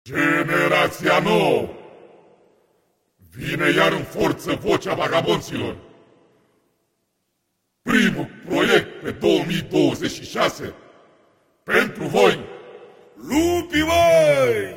Generația nouă vine iar în forță vocea vagabonților. Primul proiect pe 2026 pentru voi, lupii măi!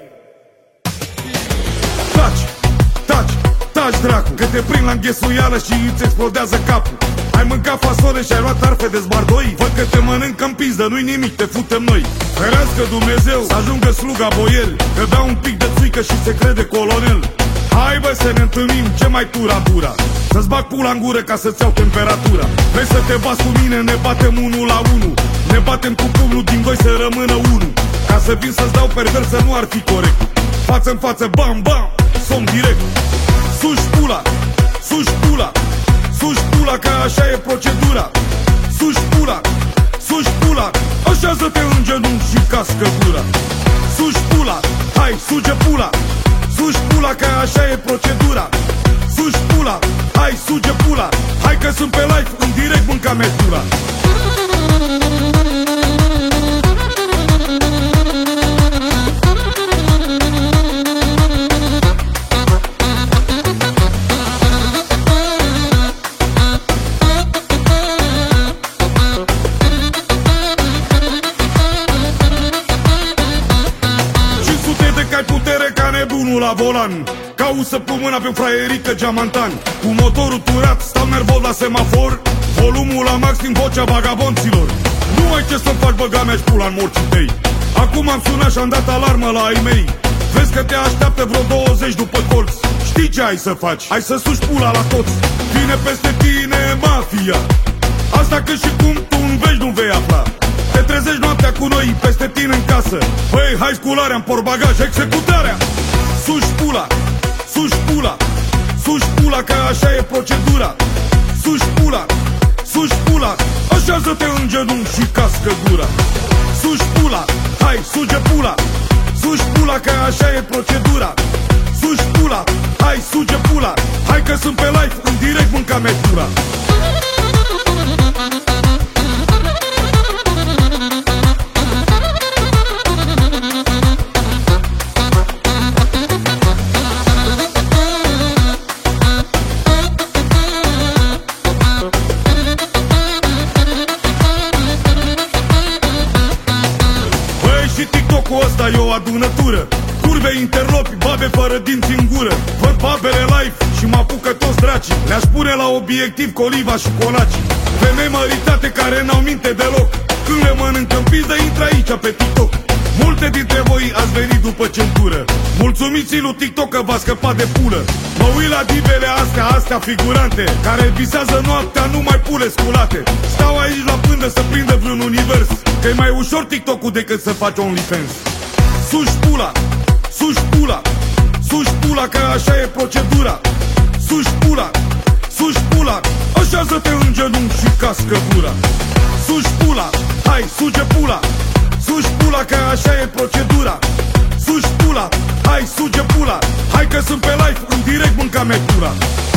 Taci, dracu, că te prind la înghesuială și îți explodează capul. Ai mâncat fasole și ai luat arfe de zbardoi? Văd că te mănâncă în pizdă, nu-i nimic, te futem noi. Ferească Dumnezeu să ajungă sluga boieri, că dau un pic de țuică și se crede colonel. Hai bă să ne întâlnim, ce mai tura? Să-ți bag pula în gură ca să-ți iau temperatura. Vrei să te bați cu mine, ne batem 1 la 1. Ne batem cu pumnul din 2 să rămână 1. Ca să vin să-ți dau perversă nu ar fi corect. Față-n față, bam, bam, som direct. Suși pula, suși pula, suși pula, că așa e procedura. Suși pula, așează-te în genunchi și cască gura. Suși pula, hai, suge pula. Suși pula, că așa e procedura. Suși pula, hai, suge pula. Hai că sunt pe live, în direct mânca metura. Ai putere ca nebunul la volan. Cauți să pun mâna pe un fraierică geamantan. Cu motorul turat, stau nervos la semafor. Volumul la maxim, vocea vagabonților. Nu ai ce să faci, băga mea-și pula în morții tăi. Acum am sunat și-am dat alarmă la ai mei. Vezi că te așteaptă vreo 20 după colț. Știi ce ai să faci? Ai să suși pula la toți. Vine peste tine mafia. Asta că și cum tu în veci nu vei afla. Te trezești noaptea cu noi, peste tine în casă. Băi, hai scularea, în portbagaj, executarea. Suși pula, suși pula, suși pula, că așa e procedura. Suși pula, suși pula, așează-te în genunchi și cască gura. Suși pula, hai, suge pula. Suși pula, că așa e procedura. Suși pula, hai, suge pula. Hai că sunt pe live, în direct mânca metura. TikTok-ul ăsta e o adunătură. Curve, interlopi, babe fără dinți în gură. Văd babele live și mă apucă toți dracii. Le-aș pune la obiectiv coliva și colacii. Femei măritate care n-au minte deloc. Când le mănâncă în pizdă, intră aici pe TikTok. Multe dintre voi ați venit după centură. Mulțumiți lui TikTok că v-a scăpat de pulă. Mă uit la divele astea figurante, care visează noaptea numai pule sculate. Stau aici la pândă să prindă vreun univers, că-i mai ușor TikTok-ul decât să faci OnlyFans. Suși pula, suși pula, suși pula, că așa e procedura. Suși pula, suși pula, așează-te în genunchi și cască gura. Suși pula, hai, suge pula. Suși pula, că așa e procedura. Suși pula, hai, suge pula. Hai că sunt pe live, în direct mânca metura.